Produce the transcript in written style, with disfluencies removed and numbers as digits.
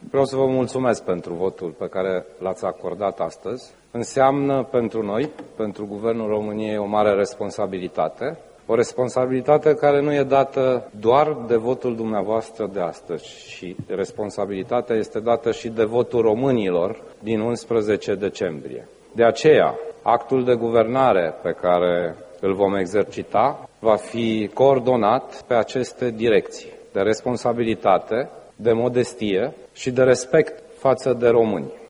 Vreau să vă mulțumesc pentru votul pe care l-ați acordat astăzi. Înseamnă pentru noi, pentru Guvernul României, o mare responsabilitate. O responsabilitate care nu e dată doar de votul dumneavoastră de astăzi, și responsabilitatea este dată și de votul românilor din 11 decembrie. De aceea, actul de guvernare pe care îl vom exercita va fi coordonat pe aceste direcții de responsabilitate, de modestie și de respect față de români.